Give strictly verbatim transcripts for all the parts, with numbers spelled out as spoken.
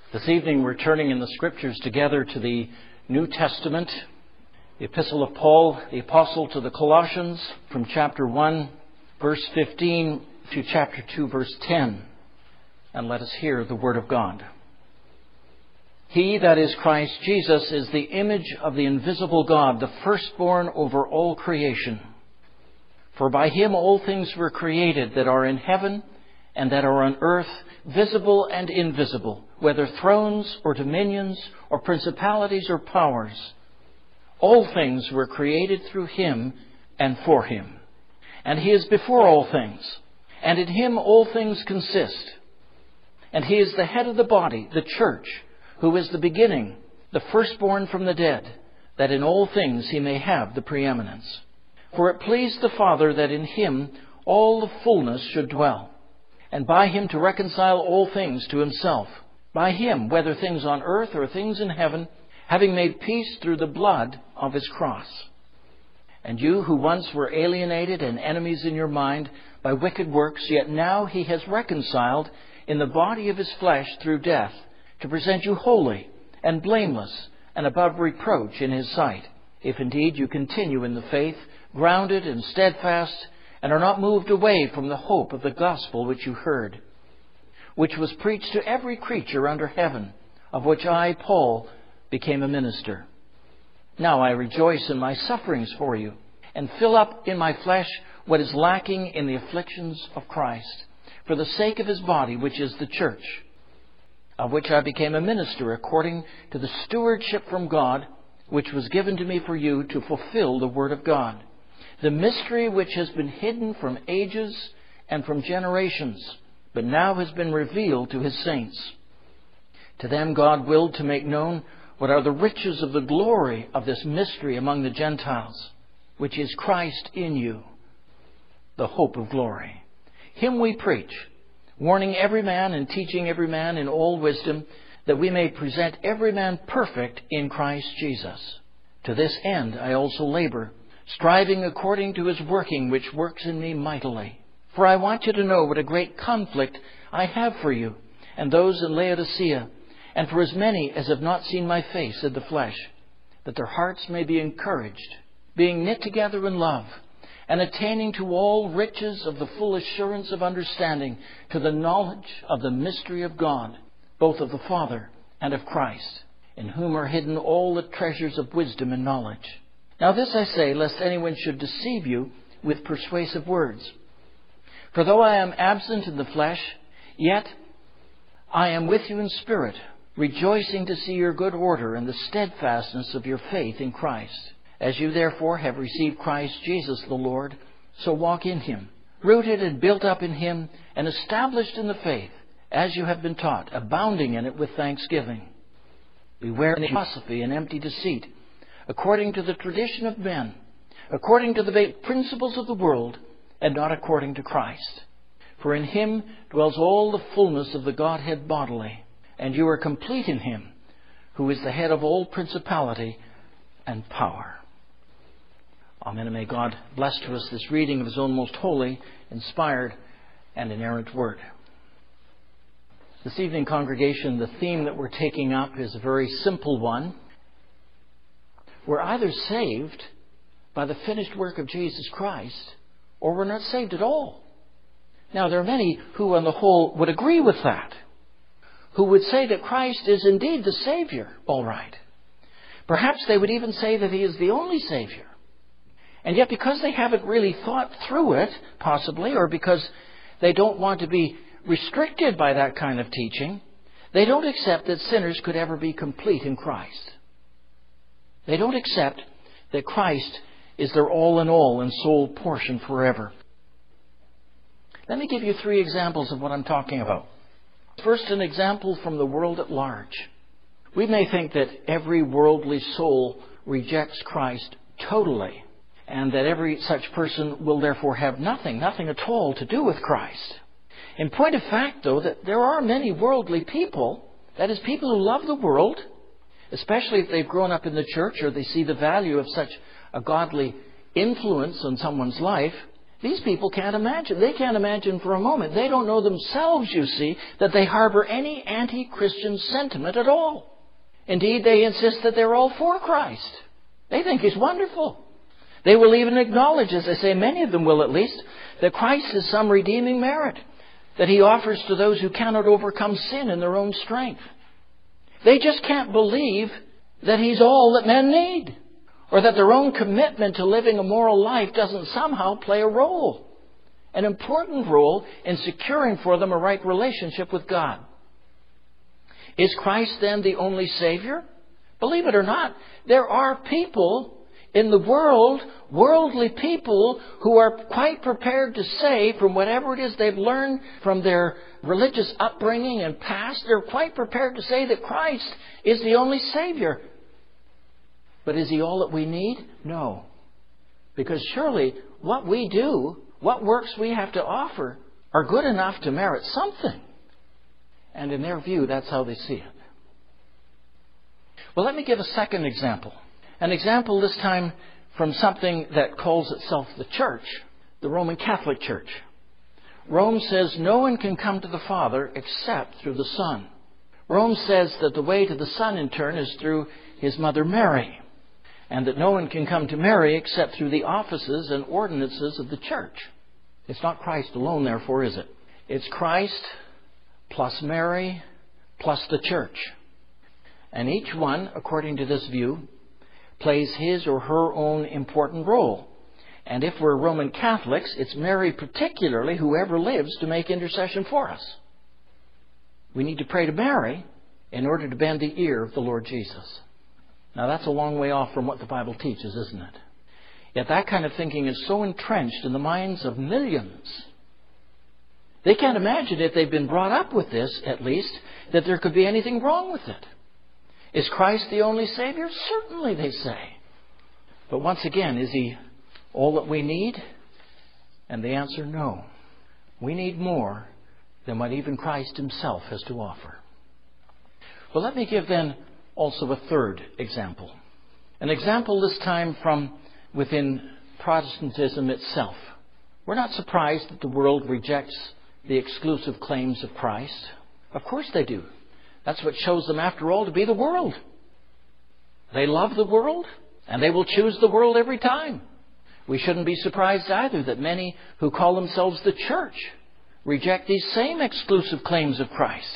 This evening we're turning in the Scriptures together to the New Testament, the Epistle of Paul, the Apostle to the Colossians, from chapter one, verse fifteen, to chapter two, verse ten. And let us hear the Word of God. He, that is Christ Jesus, is the image of the invisible God, the firstborn over all creation. For by Him all things were created that are in heaven and that are on earth, visible and invisible, whether thrones or dominions or principalities or powers. All things were created through Him and for Him. And He is before all things, and in Him all things consist. And He is the head of the body, the church, who is the beginning, the firstborn from the dead, that in all things He may have the preeminence. For it pleased the Father that in Him all the fullness should dwell, and by Him to reconcile all things to Himself. By Him, whether things on earth or things in heaven, having made peace through the blood of His cross. And you who once were alienated and enemies in your mind by wicked works, yet now He has reconciled in the body of His flesh through death, to present you holy and blameless and above reproach in His sight, if indeed you continue in the faith, grounded and steadfast, and are not moved away from the hope of the gospel which you heard, which was preached to every creature under heaven, of which I, Paul, became a minister. Now I rejoice in my sufferings for you, and fill up in my flesh what is lacking in the afflictions of Christ, for the sake of His body, which is the church, of which I became a minister according to the stewardship from God, which was given to me for you to fulfill the word of God, the mystery which has been hidden from ages and from generations, but now has been revealed to His saints. To them God willed to make known what are the riches of the glory of this mystery among the Gentiles, which is Christ in you, the hope of glory. Him we preach, warning every man and teaching every man in all wisdom, that we may present every man perfect in Christ Jesus. To this end I also labor, striving according to His working, which works in me mightily. For I want you to know what a great conflict I have for you, and those in Laodicea, and for as many as have not seen my face in the flesh, that their hearts may be encouraged, being knit together in love, and attaining to all riches of the full assurance of understanding, to the knowledge of the mystery of God, both of the Father and of Christ, in whom are hidden all the treasures of wisdom and knowledge. Now this I say, lest anyone should deceive you with persuasive words. For though I am absent in the flesh, yet I am with you in spirit, rejoicing to see your good order and the steadfastness of your faith in Christ. As you therefore have received Christ Jesus the Lord, so walk in Him, rooted and built up in Him, and established in the faith, as you have been taught, abounding in it with thanksgiving. Beware of philosophy and empty deceit, according to the tradition of men, according to the principles of the world, and not according to Christ. For in Him dwells all the fullness of the Godhead bodily, and you are complete in Him, who is the head of all principality and power. Amen. And may God bless to us this reading of His own most holy, inspired, and inerrant Word. This evening, congregation, the theme that we're taking up is a very simple one. We're either saved by the finished work of Jesus Christ, or we're not saved at all. Now, there are many who on the whole would agree with that, who would say that Christ is indeed the Savior, all right. Perhaps they would even say that He is the only Savior. And yet, because they haven't really thought through it, possibly, or because they don't want to be restricted by that kind of teaching, they don't accept that sinners could ever be complete in Christ. They don't accept that Christ is their all in all and sole portion forever. Let me give you three examples of what I'm talking about. First, an example from the world at large. We may think that every worldly soul rejects Christ totally, and that every such person will therefore have nothing, nothing at all to do with Christ. In point of fact, though, that there are many worldly people, that is, people who love the world, especially if they've grown up in the church or they see the value of such a godly influence on someone's life, These people can't imagine. They can't imagine for a moment. They don't know themselves, you see, that they harbor any anti-Christian sentiment at all. Indeed, they insist that they're all for Christ. They think He's wonderful. They will even acknowledge, as I say, many of them will at least, that Christ is some redeeming merit that He offers to those who cannot overcome sin in their own strength. They just can't believe that He's all that men need, or that their own commitment to living a moral life doesn't somehow play a role, an important role in securing for them a right relationship with God. Is Christ then the only Savior? Believe it or not, there are people in the world, worldly people, who are quite prepared to say, from whatever it is they've learned from their religious upbringing and past, they're quite prepared to say that Christ is the only Savior. But is He all that we need? No. Because surely what we do, what works we have to offer, are good enough to merit something. And in their view, that's how they see it. Well, let me give a second example. An example this time from something that calls itself the Church, the Roman Catholic Church. Rome says no one can come to the Father except through the Son. Rome says that the way to the Son in turn is through His mother Mary, and that no one can come to Mary except through the offices and ordinances of the Church. It's not Christ alone, therefore, is it? It's Christ plus Mary plus the Church. And each one, according to this view, plays his or her own important role. And if we're Roman Catholics, it's Mary particularly, whoever lives, to make intercession for us. We need to pray to Mary in order to bend the ear of the Lord Jesus. Now that's a long way off from what the Bible teaches, isn't it? Yet that kind of thinking is so entrenched in the minds of millions. They can't imagine, if they've been brought up with this, at least, that there could be anything wrong with it. Is Christ the only Savior? Certainly, they say. But once again, is He all that we need? And the answer, no. We need more than what even Christ Himself has to offer. Well, let me give then also a third example. An example this time from within Protestantism itself. We're not surprised that the world rejects the exclusive claims of Christ. Of course they do. That's what shows them, after all, to be the world. They love the world, and they will choose the world every time. We shouldn't be surprised either that many who call themselves the Church reject these same exclusive claims of Christ.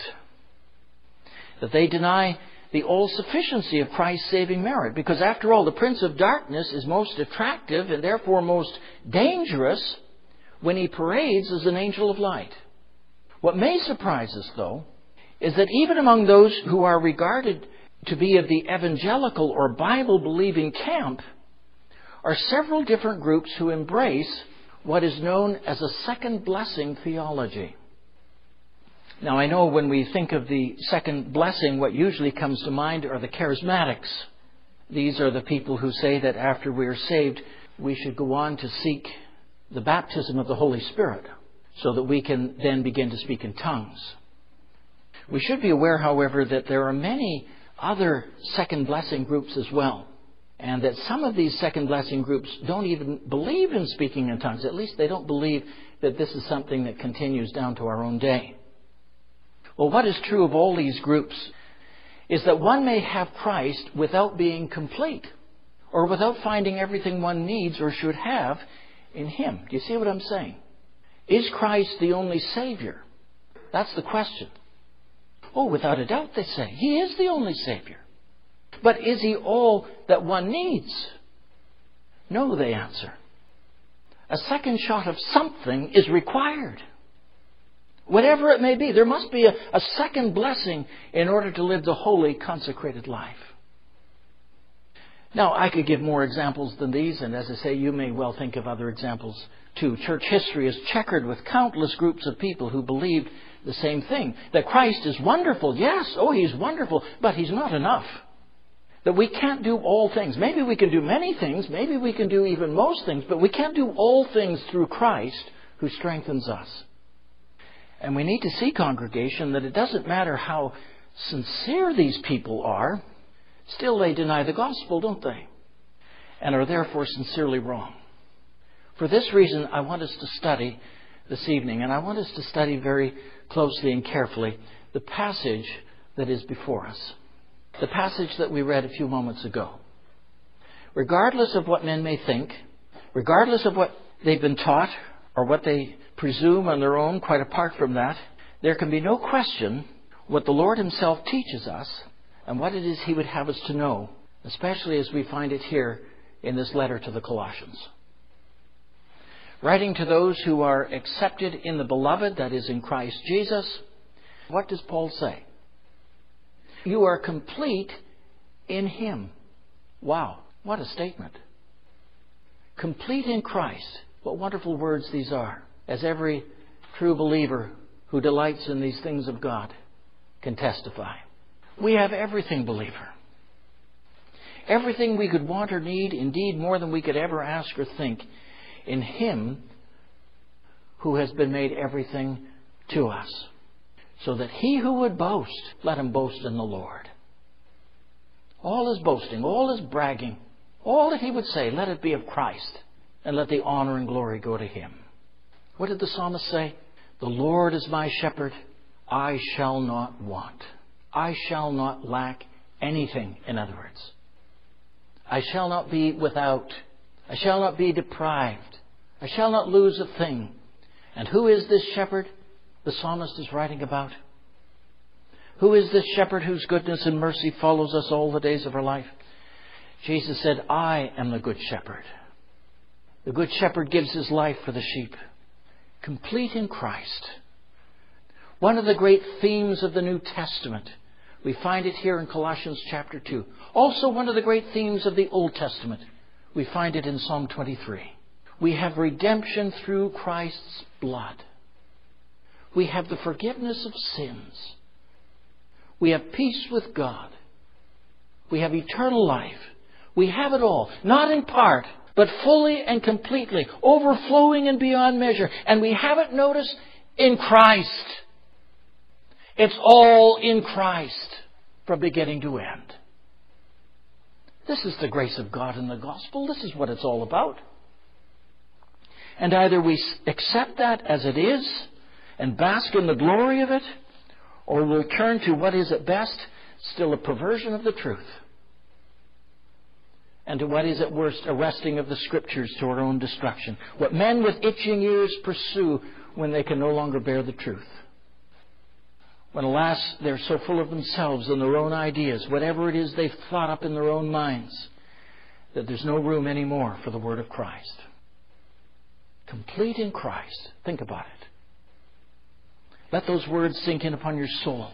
That they deny the all-sufficiency of Christ's saving merit, because after all, the Prince of Darkness is most attractive and therefore most dangerous when he parades as an angel of light. What may surprise us, though, is that even among those who are regarded to be of the evangelical or Bible-believing camp are several different groups who embrace what is known as a second blessing theology. Now, I know when we think of the second blessing, what usually comes to mind are the charismatics. These are the people who say that after we are saved, we should go on to seek the baptism of the Holy Spirit so that we can then begin to speak in tongues. We should be aware, however, that there are many other second blessing groups as well, and that some of these second blessing groups don't even believe in speaking in tongues. At least they don't believe that this is something that continues down to our own day. Well, what is true of all these groups is that one may have Christ without being complete, or without finding everything one needs or should have in Him. Do you see what I'm saying? Is Christ the only Savior? That's the question. Oh, without a doubt, they say. He is the only Savior. But is He all that one needs? No, they answer. A second shot of something is required. Whatever it may be, there must be a, a second blessing in order to live the holy, consecrated life. Now, I could give more examples than these, and as I say, you may well think of other examples too. Church history is checkered with countless groups of people who believed the same thing. That Christ is wonderful. Yes, oh, He's wonderful, but He's not enough. That we can't do all things. Maybe we can do many things. Maybe we can do even most things, but we can't do all things through Christ who strengthens us. And we need to see, congregation, that it doesn't matter how sincere these people are, still they deny the gospel, don't they? And are therefore sincerely wrong. For this reason, I want us to study this evening, and I want us to study very closely and carefully the passage that is before us. The passage that we read a few moments ago. Regardless of what men may think, regardless of what they've been taught or what they presume on their own, quite apart from that, there can be no question what the Lord Himself teaches us and what it is He would have us to know, especially as we find it here in this letter to the Colossians. Writing to those who are accepted in the Beloved, that is in Christ Jesus, what does Paul say? You are complete in Him. Wow, what a statement. Complete in Christ. What wonderful words these are, as every true believer who delights in these things of God can testify. We have everything, believer. Everything we could want or need, indeed more than we could ever ask or think, in Him who has been made everything to us. So that he who would boast, let him boast in the Lord. All his boasting, all his bragging, all that he would say, let it be of Christ, and let the honor and glory go to Him. What did the psalmist say? The Lord is my shepherd, I shall not want. I shall not lack anything, in other words. I shall not be without. I shall not be deprived. I shall not lose a thing. And who is this shepherd the psalmist is writing about? Who is this shepherd whose goodness and mercy follows us all the days of our life? Jesus said, I am the good shepherd. The good shepherd gives his life for the sheep. Complete in Christ. One of the great themes of the New Testament. We find it here in Colossians chapter two. Also one of the great themes of the Old Testament. We find it in Psalm twenty-three. We have redemption through Christ's blood. We have the forgiveness of sins. We have peace with God. We have eternal life. We have it all, not in part, but fully and completely, overflowing and beyond measure. And we have it, notice, in Christ. It's all in Christ from beginning to end. This is the grace of God in the gospel. This is what it's all about. And either we accept that as it is and bask in the glory of it, or we'll turn to what is at best still a perversion of the truth, and to what is at worst a wresting of the Scriptures to our own destruction. What men with itching ears pursue when they can no longer bear the truth. When, alas, they're so full of themselves and their own ideas, whatever it is they've thought up in their own minds, that there's no room anymore for the Word of Christ. Complete in Christ. Think about it. Let those words sink in upon your soul.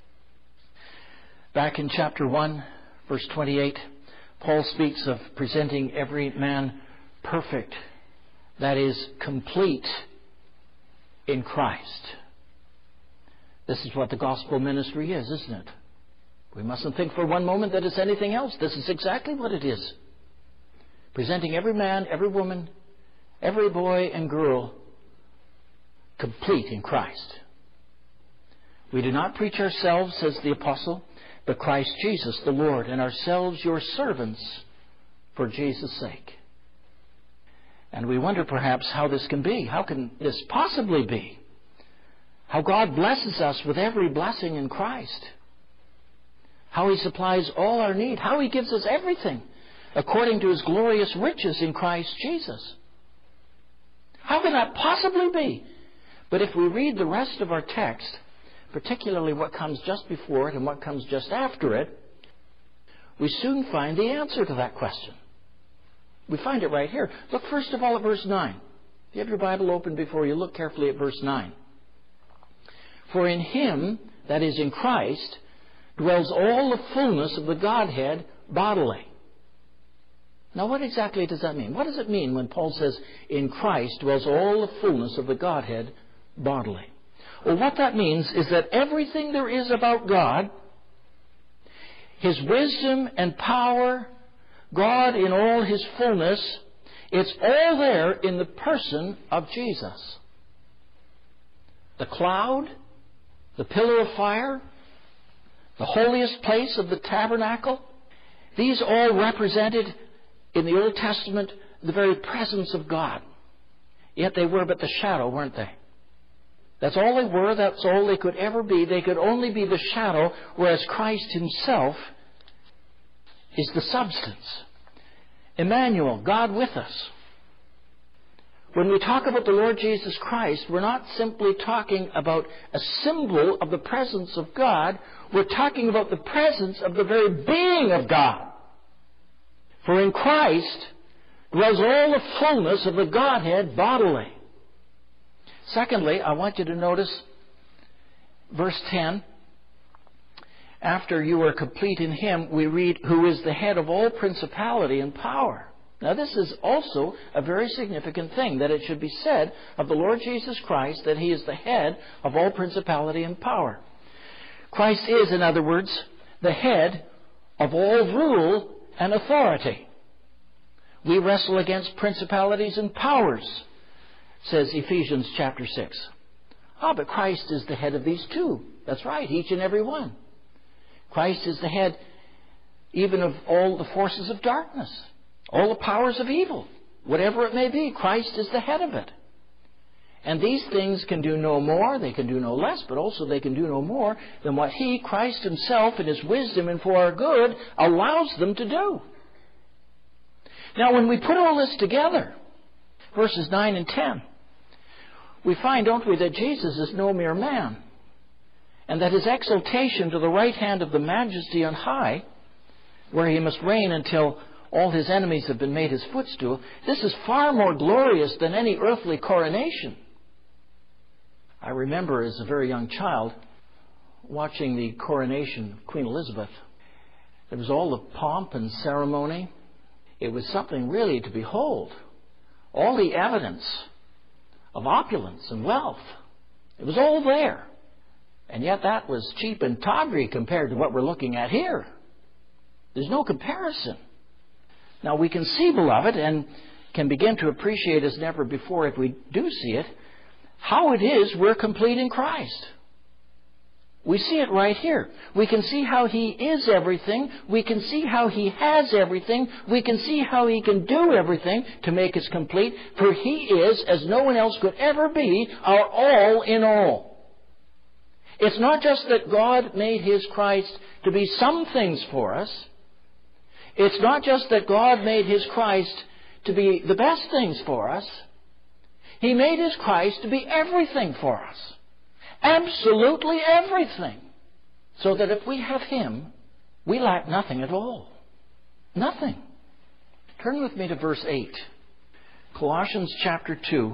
Back in chapter one, verse twenty-eight, Paul speaks of presenting every man perfect, that is, complete in Christ. This is what the gospel ministry is, isn't it? We mustn't think for one moment that it's anything else. This is exactly what it is. Presenting every man, every woman, every boy and girl complete in Christ. We do not preach ourselves, says the apostle, but Christ Jesus the Lord, and ourselves your servants for Jesus' sake. And we wonder perhaps how this can be. How can this possibly be? How God blesses us with every blessing in Christ. How He supplies all our need. How He gives us everything according to His glorious riches in Christ Jesus. How can that possibly be? But if we read the rest of our text, particularly what comes just before it and what comes just after it, we soon find the answer to that question. We find it right here. Look first of all at verse nine. If you have your Bible open before you, look carefully at verse nine. For in Him, that is in Christ, dwells all the fullness of the Godhead bodily. Now what exactly does that mean? What does it mean when Paul says, in Christ dwells all the fullness of the Godhead bodily? Well, what that means is that everything there is about God, His wisdom and power, God in all His fullness, it's all there in the person of Jesus. The cloud, the pillar of fire, the holiest place of the tabernacle, these all represented in the Old Testament the very presence of God. Yet they were but the shadow, weren't they? That's all they were. That's all they could ever be. They could only be the shadow, whereas Christ himself is the substance. Emmanuel, God with us. When we talk about the Lord Jesus Christ, we're not simply talking about a symbol of the presence of God. We're talking about the presence of the very being of God. For in Christ dwells all the fullness of the Godhead bodily. Secondly, I want you to notice verse ten. After you are complete in Him, we read, who is the head of all principality and power. Now this is also a very significant thing, that it should be said of the Lord Jesus Christ that He is the head of all principality and power. Christ is, in other words, the head of all rule and authority. We wrestle against principalities and powers, says Ephesians chapter six. Ah, but Christ is the head of these too. That's right, each and every one. Christ is the head even of all the forces of darkness, all the powers of evil, whatever it may be. Christ is the head of it. And these things can do no more, they can do no less, but also they can do no more than what He, Christ Himself, in His wisdom and for our good, allows them to do. Now, when we put all this together, verses nine and ten, we find, don't we, that Jesus is no mere man, and that His exaltation to the right hand of the Majesty on high, where He must reign until all His enemies have been made His footstool, this is far more glorious than any earthly coronation. I remember as a very young child watching the coronation of Queen Elizabeth. There was all the pomp and ceremony. It was something really to behold. All the evidence of opulence and wealth. It was all there. And yet that was cheap and tawdry compared to what we're looking at here. There's no comparison. Now we can see, beloved, and can begin to appreciate as never before if we do see it, how it is we're complete in Christ. We see it right here. We can see how He is everything. We can see how He has everything. We can see how He can do everything to make us complete. For He is, as no one else could ever be, our all in all. It's not just that God made His Christ to be some things for us. It's not just that God made His Christ to be the best things for us. He made His Christ to be everything for us. Absolutely everything. So that if we have Him, we lack nothing at all. Nothing. Turn with me to verse eight. Colossians chapter two.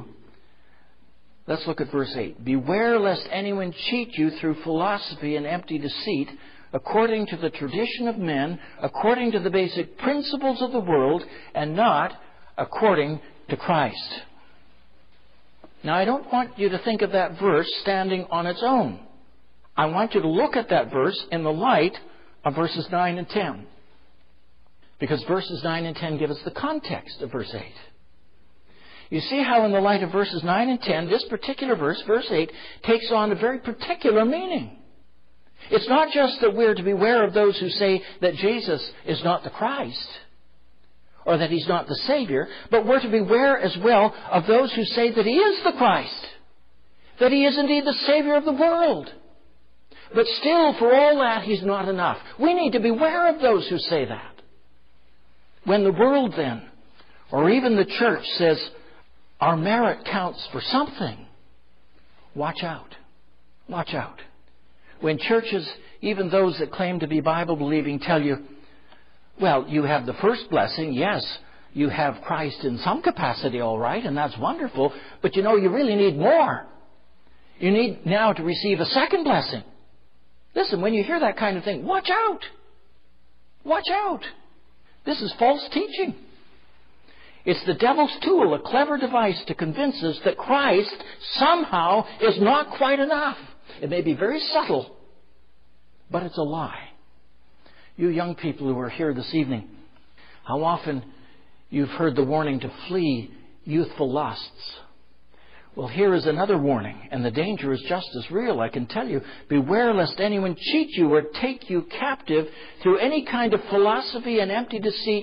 Let's look at verse eight. Beware lest anyone cheat you through philosophy and empty deceit, according to the tradition of men, according to the basic principles of the world, and not according to Christ. Now, I don't want you to think of that verse standing on its own. I want you to look at that verse in the light of verses nine and ten. Because verses nine and ten give us the context of verse eight. You see how in the light of verses nine and ten, this particular verse, verse eight, takes on a very particular meaning. It's not just that we're to beware of those who say that Jesus is not the Christ, or that He's not the Savior, but we're to beware as well of those who say that He is the Christ, that He is indeed the Savior of the world. But still, for all that, He's not enough. We need to beware of those who say that. When the world then, or even the church, says our merit counts for something, watch out. Watch out. When churches, even those that claim to be Bible-believing, tell you, well, you have the first blessing, yes, you have Christ in some capacity, all right, and that's wonderful, but you know, you really need more. You need now to receive a second blessing. Listen, when you hear that kind of thing, watch out. Watch out. This is false teaching. It's the devil's tool, a clever device to convince us that Christ somehow is not quite enough. It may be very subtle, but it's a lie. You young people who are here this evening, how often you've heard the warning to flee youthful lusts. Well, here is another warning, and the danger is just as real, I can tell you. Beware lest anyone cheat you or take you captive through any kind of philosophy and empty deceit,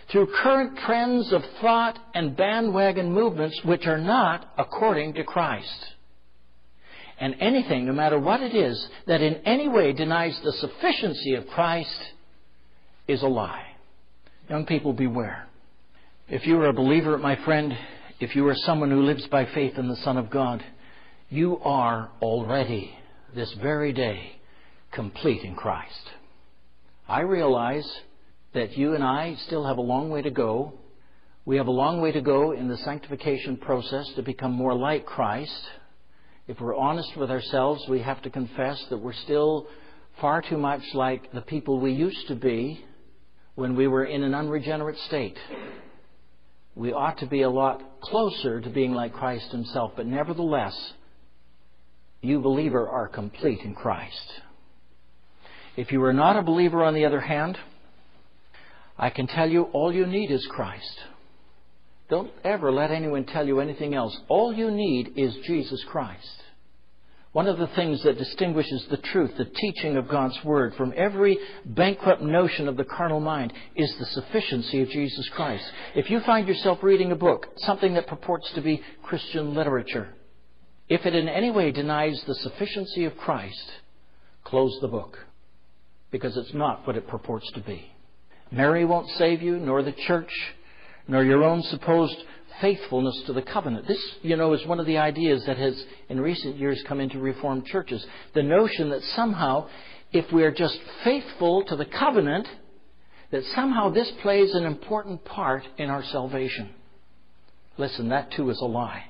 through current trends of thought and bandwagon movements which are not according to Christ. And anything, no matter what it is, that in any way denies the sufficiency of Christ is a lie. Young people, beware. If you are a believer, my friend, if you are someone who lives by faith in the Son of God, you are already, this very day, complete in Christ. I realize that you and I still have a long way to go. We have a long way to go in the sanctification process to become more like Christ. If we're honest with ourselves, we have to confess that we're still far too much like the people we used to be when we were in an unregenerate state. We ought to be a lot closer to being like Christ Himself, but nevertheless, you, believer, are complete in Christ. If you are not a believer, on the other hand, I can tell you all you need is Christ. Don't ever let anyone tell you anything else. All you need is Jesus Christ. One of the things that distinguishes the truth, the teaching of God's Word, from every bankrupt notion of the carnal mind is the sufficiency of Jesus Christ. If you find yourself reading a book, something that purports to be Christian literature, if it in any way denies the sufficiency of Christ, close the book, because it's not what it purports to be. Mary won't save you, nor the church, nor your own supposed faithfulness to the covenant. This, you know, is one of the ideas that has in recent years come into Reformed churches. The notion that somehow, if we are just faithful to the covenant, that somehow this plays an important part in our salvation. Listen, that too is a lie.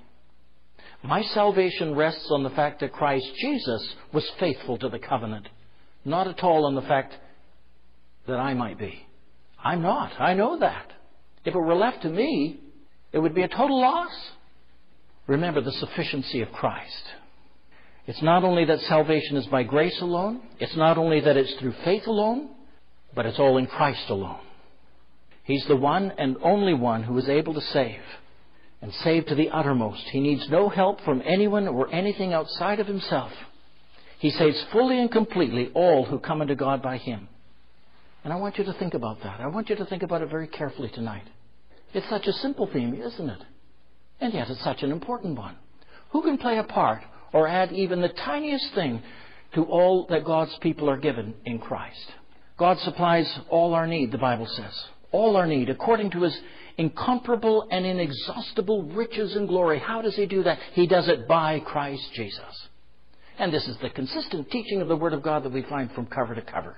My salvation rests on the fact that Christ Jesus was faithful to the covenant, not at all on the fact that I might be. I'm not. I know that. If it were left to me, it would be a total loss. Remember the sufficiency of Christ. It's not only that salvation is by grace alone, it's not only that it's through faith alone, but it's all in Christ alone. He's the one and only one who is able to save, and save to the uttermost. He needs no help from anyone or anything outside of Himself. He saves fully and completely all who come unto God by Him. And I want you to think about that. I want you to think about it very carefully tonight. It's such a simple theme, isn't it? And yet it's such an important one. Who can play a part or add even the tiniest thing to all that God's people are given in Christ? God supplies all our need, the Bible says. All our need, according to His incomparable and inexhaustible riches and glory. How does He do that? He does it by Christ Jesus. And this is the consistent teaching of the Word of God that we find from cover to cover.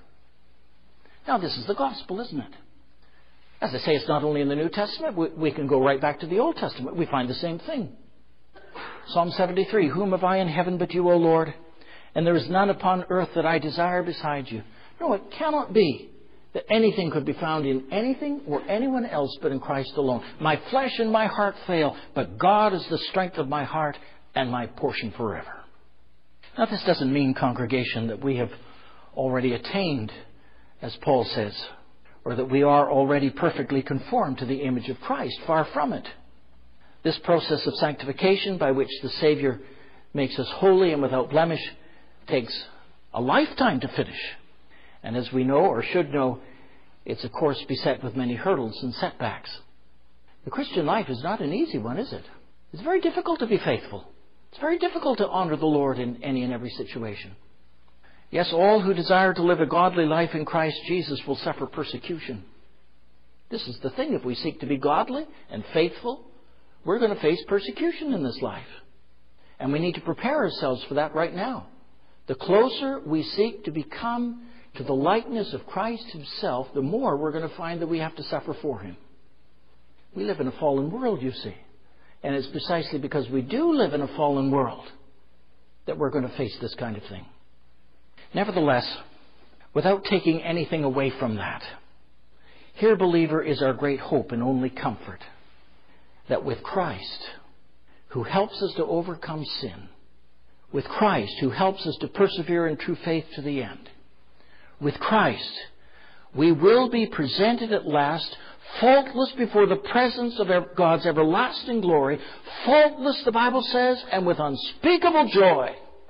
Now, this is the gospel, isn't it? As I say, it's not only in the New Testament. We, we can go right back to the Old Testament. We find the same thing. Psalm seventy-three, whom have I in heaven but you, O Lord? And there is none upon earth that I desire beside you. No, it cannot be that anything could be found in anything or anyone else but in Christ alone. My flesh and my heart fail, but God is the strength of my heart and my portion forever. Now, this doesn't mean, congregation, that we have already attained, as Paul says, or that we are already perfectly conformed to the image of Christ. Far from it. This process of sanctification by which the Savior makes us holy and without blemish takes a lifetime to finish. And as we know, or should know, it's a course beset with many hurdles and setbacks. The Christian life is not an easy one, is it? It's very difficult to be faithful. It's very difficult to honor the Lord in any and every situation. Yes, all who desire to live a godly life in Christ Jesus will suffer persecution. This is the thing. If we seek to be godly and faithful, we're going to face persecution in this life. And we need to prepare ourselves for that right now. The closer we seek to become to the likeness of Christ Himself, the more we're going to find that we have to suffer for Him. We live in a fallen world, you see. And it's precisely because we do live in a fallen world that we're going to face this kind of thing. Nevertheless, without taking anything away from that, here, believer, is our great hope and only comfort, that with Christ, who helps us to overcome sin, with Christ, who helps us to persevere in true faith to the end, with Christ, we will be presented at last faultless before the presence of God's everlasting glory, faultless, the Bible says, and with unspeakable joy.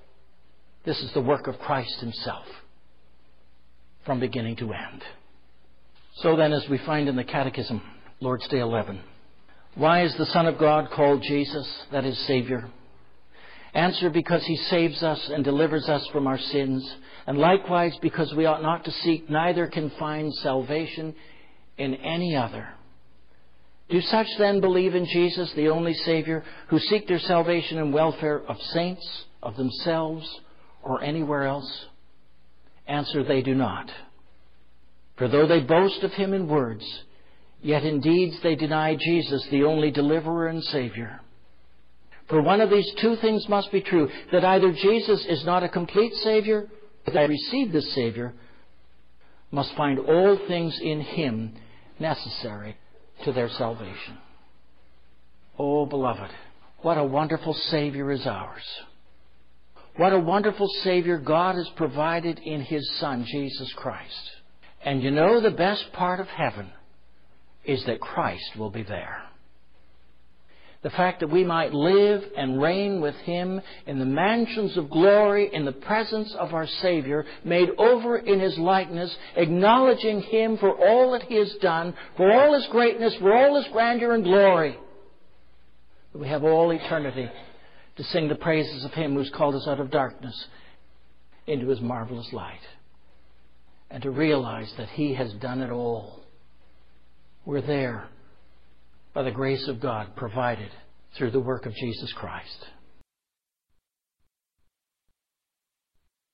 This is the work of Christ Himself, from beginning to end. So then, as we find in the Catechism, Lord's Day eleven. Why is the Son of God called Jesus, that is, Savior? Answer, because He saves us and delivers us from our sins, and likewise because we ought not to seek, neither can find salvation in any other. Do such then believe in Jesus, the only Savior, who seek their salvation and welfare of saints, of themselves, or anywhere else? Answer, they do not. For though they boast of Him in words, yet in deeds they deny Jesus, the only deliverer and Savior. For one of these two things must be true, that either Jesus is not a complete Savior, or that receive this Savior must find all things in Him necessary to their salvation. Oh, beloved, what a wonderful Savior is ours. What a wonderful Savior God has provided in His Son, Jesus Christ. And you know, the best part of heaven is that Christ will be there. The fact that we might live and reign with Him in the mansions of glory in the presence of our Savior, made over in His likeness, acknowledging Him for all that He has done, for all His greatness, for all His grandeur and glory. We have all eternity to sing the praises of Him who's called us out of darkness into His marvelous light, and to realize that He has done it all. We're there by the grace of God provided through the work of Jesus Christ.